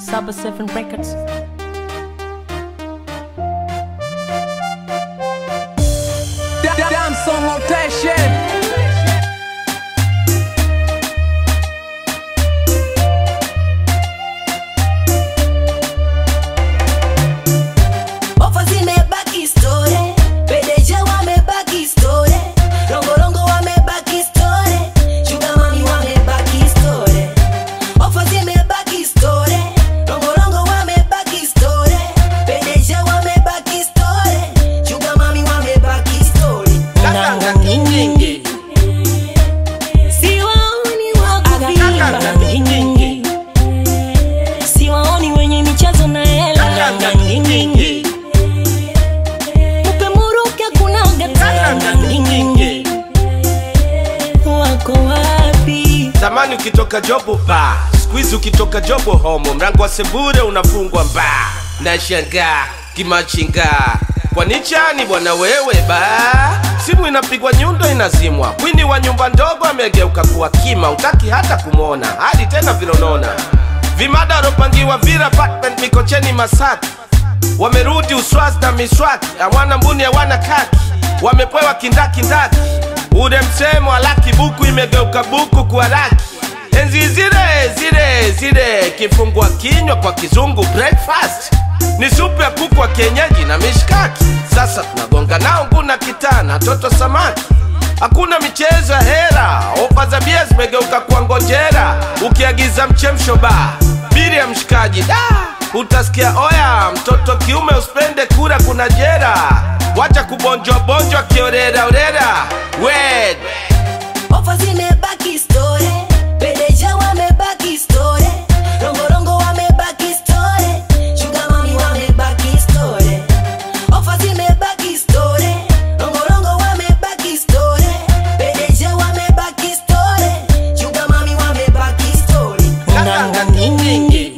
Saba 7 Records. Damn song rotation. Siwaoni wenye michezo na hela nyingi. Upe muruke kuna gata nyingi. Wako wapi? Zamani ukitoka jobo ba, squeeze ukitoka jobo homo, mrango wa sebure unafungwa mba. Nashangaa kimachinga, kwa nichani bwana wewe ba? Simu inapigwa nyundo inazimwa, kwini wa nyumba ndogo amegeuka kuwa kima, utaki hata kumona, hadi tena vilonona. Vimada ropangiwa vira apartment Mikocheni Masaki, wamerudi uswazi na miswaki, hawana mbuni hawana kaki, wamepewa kindaki. Ule msemo alaki buku imegeuka buku kwa raki. Enzi zile kifungua kinywa kwa kizungu breakfast ni supu ya kuku wa kienyeji na mishkaki. Sasa tunagonga nao nguna kitana toto samaki. Hakuna michezo ya hera, ofa za bia zimegeuka kwa ngojera. Ukiagiza mchemsho ba, biri ya mshikaji da, utasikia oya mtoto kiume usipende kura kuna jera. Wacha kubonjwa kiorera wed. Ofa zimebaki story, pedeja wamebaki story, rongorongo wamebaki story, sugar mami wamebaki story. Ofa zimebaki story, rongorongo wamebaki story, pedeja wamebaki story, sugar mami wamebaki story. Nyingi.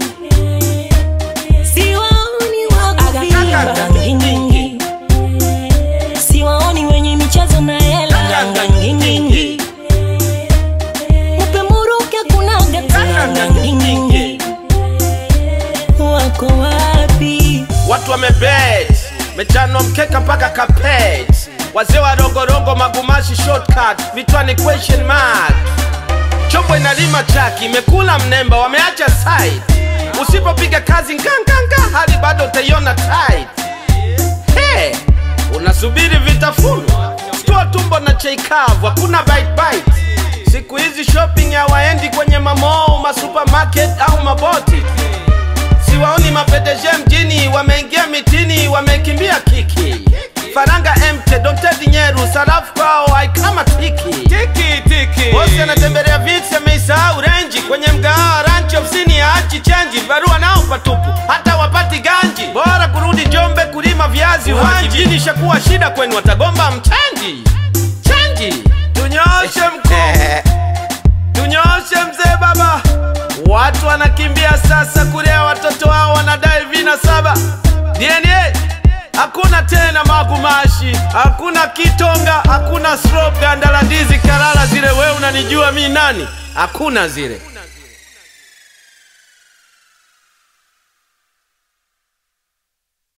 Siwaoni wako nyingi. Siwaoni wenye michezo na hela nyingi. Upe muruke kuna gata nyingi. Wako wapi? Watu wamebet, mechano mkeka mpaka kapet. Wazee wa rongorongo magumashi shortcut, vitwani question mark. Chombo inalima chaki, imekula mnemba wameacha side. Usipopiga kazi nganganga, hali bado utaiona tight. Hey, unasubiri vitafunwa, stua tumbo na chai kavu, hakuna bite. Siku hizi shopping ya waendi kwenye mamall, masupermarket au maboti. Siwaoni mapedeje mjini, wameingia mitini, wamekimbia kiki. Faranga empty, don't nyeru, sarafu kwao haikama tiki. Bosi anatembelea vits ameisahau renji, kwenye mgahawa ranchi ofisini ya achi chenji. Barua nao patupu, hata wapati ganji. Bora kurudi Njombe kulima viazi uwanji. Mjini shakuwa shida kwenu, watagomba mchenji. Tunyoshe mkuu, tunyoshe mzee baba. Watu wanakimbia sasa kulea watoto wao, wanadai vinasaba. DNA hakuna tena magumashi, hakuna kitonga, hakuna strobe, gandala ndizi, karara zile wewe unanijua mi nani, hakuna zile.